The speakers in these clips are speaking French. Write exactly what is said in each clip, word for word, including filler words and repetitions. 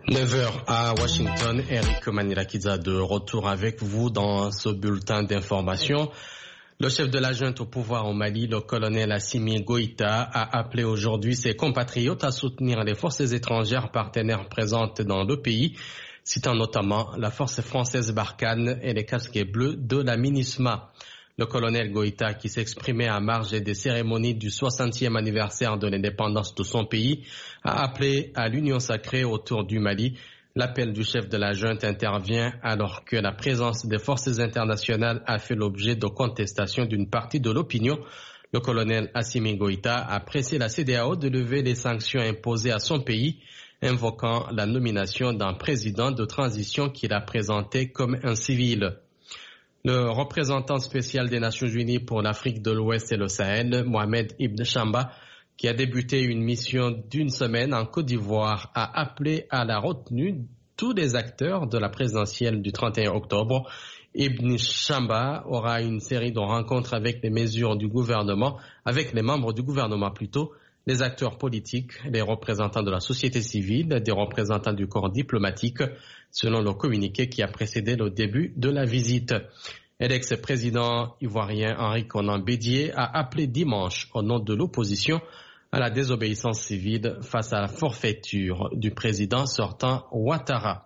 neuf heures à Washington, Eric Manirakiza de retour avec vous dans ce bulletin d'information. Le chef de la junte au pouvoir au Mali, le colonel Assimi Goïta, a appelé aujourd'hui ses compatriotes à soutenir les forces étrangères partenaires présentes dans le pays, citant notamment la force française Barkhane et les casquets bleus de la MINUSMA. Le colonel Goïta, qui s'exprimait à marge des cérémonies du soixantième anniversaire de l'indépendance de son pays, a appelé à l'union sacrée autour du Mali. L'appel du chef de la junte intervient alors que la présence des forces internationales a fait l'objet de contestations d'une partie de l'opinion. Le colonel Assimi Goïta a pressé la C E D E A O de lever les sanctions imposées à son pays, invoquant la nomination d'un président de transition qu'il a présenté comme un civil. Le représentant spécial des Nations Unies pour l'Afrique de l'Ouest et le Sahel, Mohamed Ibn Chamba, qui a débuté une mission d'une semaine en Côte d'Ivoire, a appelé à la retenue tous les acteurs de la présidentielle du trente et un octobre. Ibn Chamba aura une série de rencontres avec les mesures du gouvernement, avec les membres du gouvernement plutôt, les acteurs politiques, les représentants de la société civile, des représentants du corps diplomatique, selon le communiqué qui a précédé le début de la visite. Et l'ex-président ivoirien Henri Konan Bédié a appelé dimanche, au nom de l'opposition, à la désobéissance civile face à la forfaiture du président sortant Ouattara.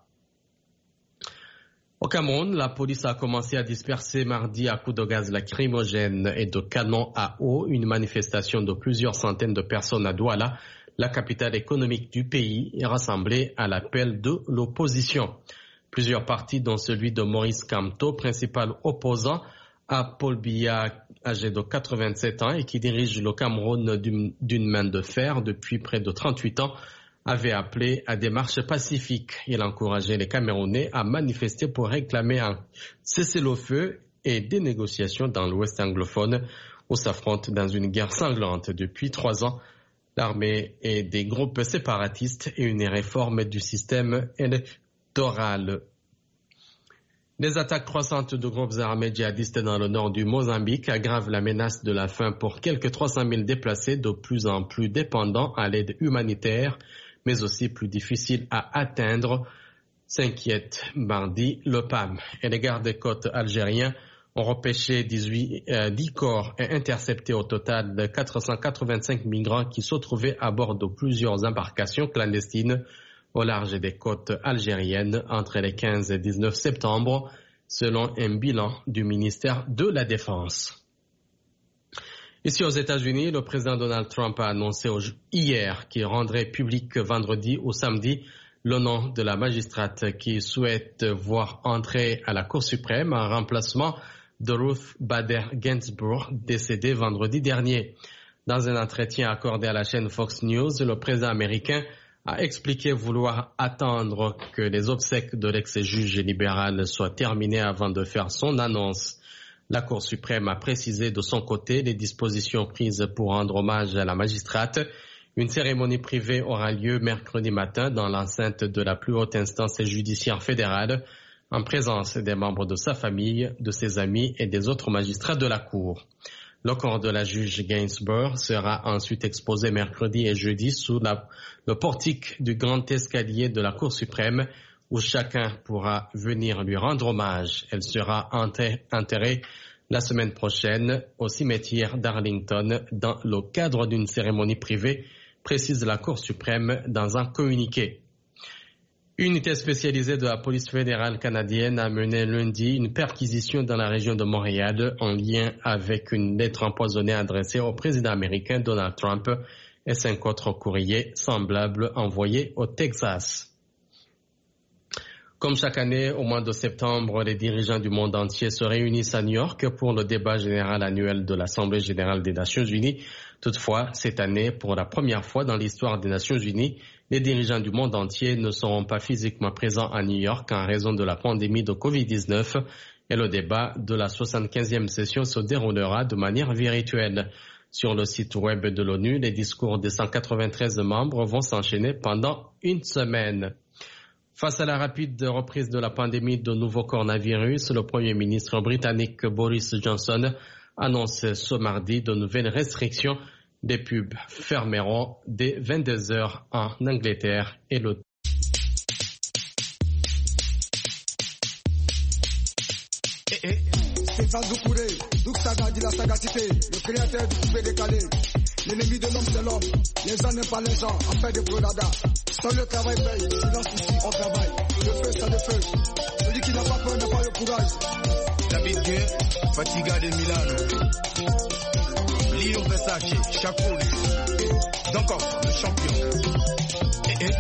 Au Cameroun, la police a commencé à disperser mardi à coups de gaz lacrymogène et de canons à eau une manifestation de plusieurs centaines de personnes à Douala, la capitale économique du pays, est rassemblée à l'appel de l'opposition. Plusieurs partis, dont celui de Maurice Kamto, principal opposant à Paul Biya, âgé de quatre-vingt-sept ans et qui dirige le Cameroun d'une, d'une main de fer depuis près de trente-huit ans, avait appelé à des marches pacifiques. Il encourageait les Camerounais à manifester pour réclamer un cessez-le-feu et des négociations dans l'Ouest anglophone où s'affrontent dans une guerre sanglante depuis trois ans l'armée et des groupes séparatistes et une réforme du système électoral. Les attaques croissantes de groupes armés djihadistes dans le nord du Mozambique aggravent la menace de la faim pour quelques trois cent mille déplacés de plus en plus dépendants à l'aide humanitaire, mais aussi plus difficiles à atteindre, s'inquiète mardi le P A M. Et les gardes-côtes algériens ont repêché dix-huit, euh, dix corps et intercepté au total de quatre cent quatre-vingt-cinq migrants qui se trouvaient à bord de plusieurs embarcations clandestines au large des côtes algériennes entre les quinze et dix-neuf septembre, selon un bilan du ministère de la Défense. Ici aux États-Unis, le président Donald Trump a annoncé hier qu'il rendrait public vendredi ou samedi le nom de la magistrate qui souhaite voir entrer à la Cour suprême en remplacement de Ruth Bader Ginsburg, décédée vendredi dernier. Dans un entretien accordé à la chaîne Fox News, le président américain a expliqué vouloir attendre que les obsèques de l'ex-juge libéral soient terminées avant de faire son annonce. La Cour suprême a précisé de son côté les dispositions prises pour rendre hommage à la magistrate. Une cérémonie privée aura lieu mercredi matin dans l'enceinte de la plus haute instance judiciaire fédérale, en présence des membres de sa famille, de ses amis et des autres magistrats de la Cour. Le corps de la juge Ginsburg sera ensuite exposé mercredi et jeudi sous la, le portique du grand escalier de la Cour suprême, où chacun pourra venir lui rendre hommage. Elle sera enterrée la semaine prochaine au cimetière d'Arlington dans le cadre d'une cérémonie privée, précise la Cour suprême dans un communiqué. Une unité spécialisée de la police fédérale canadienne a mené lundi une perquisition dans la région de Montréal en lien avec une lettre empoisonnée adressée au président américain Donald Trump et cinq autres courriers semblables envoyés au Texas. Comme chaque année, au mois de septembre, les dirigeants du monde entier se réunissent à New York pour le débat général annuel de l'Assemblée générale des Nations unies. Toutefois, cette année, pour la première fois dans l'histoire des Nations unies, les dirigeants du monde entier ne seront pas physiquement présents à New York en raison de la pandémie de covid dix-neuf et le débat de la soixante-quinzième session se déroulera de manière virtuelle. Sur le site web de l'ONU, les discours des cent quatre-vingt-treize membres vont s'enchaîner pendant une semaine. Face à la rapide reprise de la pandémie de nouveau coronavirus, le Premier ministre britannique Boris Johnson annonce ce mardi de nouvelles restrictions. Des pubs fermeront dès vingt-deux heures en Angleterre et le Eh, eh. Stéphane Doucouré, Douk Saga dit la sagacité, le créateur du coupé décalé. L'ennemi de l'homme c'est l'homme, les gens n'aiment pas les gens, en fait des brûlades. Seul le travail paye, silence ici on travaille. Le feu c'est le feu, celui qui n'a pas peur n'a pas le courage. David Guerre, Fatiga de Milano, Lio Versace, Chacouli, Dankov, le champion. Eh eh.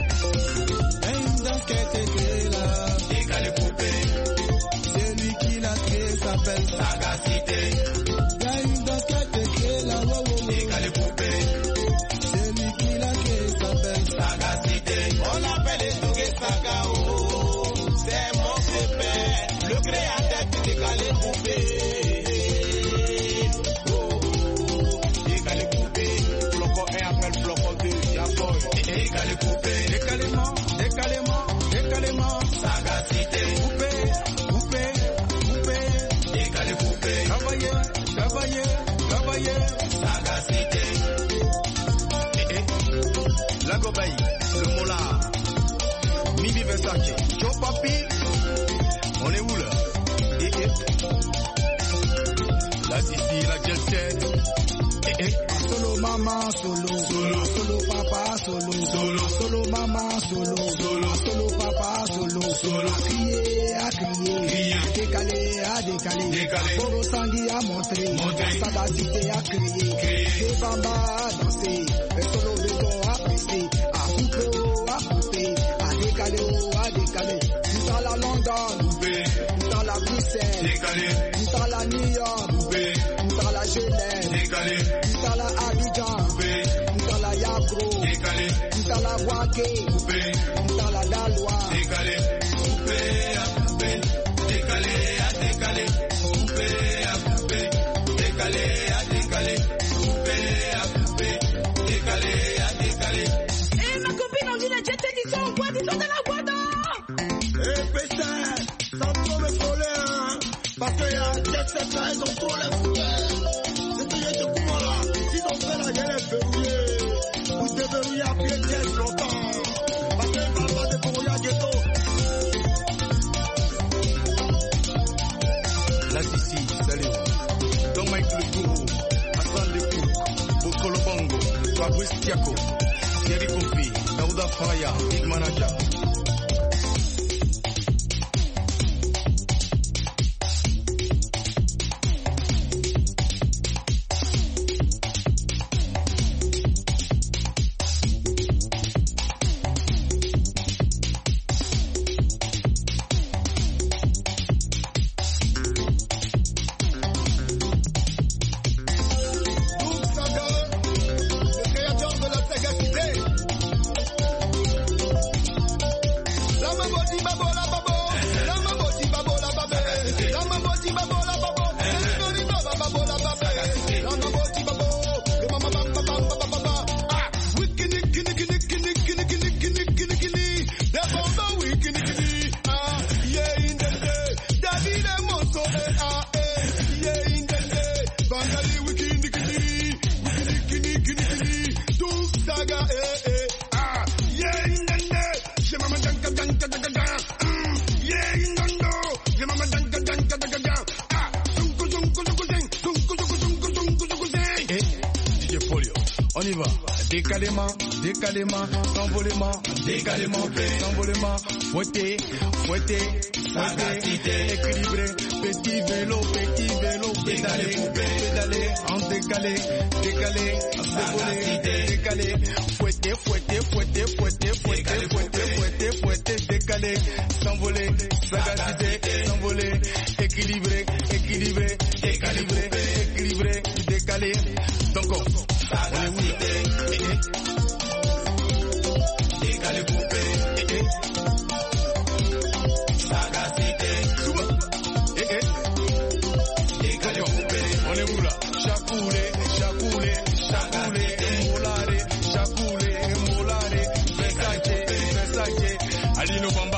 Décalé coupé, c'est lui qui l'a créé, s'appelle Sagacité. Y'a une danse qui a été créée là, wow, wow. Décalé coupé, c'est lui qui l'a créé, s'appelle Sagacité. On l'appelle les Tougué Sagao, c'est mon pépère, le créateur du décalé coupé. Décalé coupé, Floco un appelle Floco deux, y'a boy. Décalé coupé, décalément, décalément, décalément, Sagacité. Coupé, coupé, coupé, décalé coupé. Travailler, travailler, travailler, Sagacité. Eh eh, la gobaï, le mola, Mimi Versace, Joe Papi, on est où là? Eh eh, la Sissi, la jet set. Eh eh, solo maman, solo, solo, solo papa, solo, solo, solo maman, solo, solo, solo papa, solo, solo, à crier, à crier, décalé, à décaler, décalé, Boro Sangui à montrer, Sagacité à crier, des bambas à danser, et solo béton à presser, à couper, à couper, à décaler, à décaler, tout à la London, tout à la Bruxelles, décalé, tout à la New York, tout à la Genève, décalé, tout à la Abidjan, tout à la Yagro, décalé, tout à la Waké, tout à la Dalois, décalé, coupé à coupé, décalé à décalé, coupé à coupé, décalé à décalé, coupé à coupé, décalé à décalé. Eh ma copine, on dit les jetés qui sont en boîte, ils sont de la boîte. Eh pétain, sans trop me coller, hein, parce qu'il y a jet set là, ils ont trop les fouets. C'est que j'ai ce courant là, s'ils ont fait la gueule, les verrouillés. Vous déverrouillez à pied de longtemps. Parce que va pas de verrouiller à ghetto. La Sissi, salut. Don Mike le Gourou, Hassan le Cook, Bokolo Bongo, Fabrice Tiako, Thierry Kofi, Daouda Fraya, Big Manager. Décalément, décalément, s'envolement, décalément, s'envolement, fouetté, fouetté, sagacité, équilibré, petit vélo, petit vélo, pédalé, pédalé, en décalé, décalé, sagacité, décalé, fouetté, fouetté, fouetté, fouetté, fouetté, fouetté, fouetté, fouetté, décalé, s'envoler, sagacité, s'envoler, équilibré, équilibré, équilibré, équilibré, décalé, donc on est où? Décalé coupé, eh eh. Sagacité, eh eh. Décalé coupé, on est où là? Chacoulé, chacoulé, chacoulé, molare, chacoulé, molare, Versace, Versace, Alino Bamba.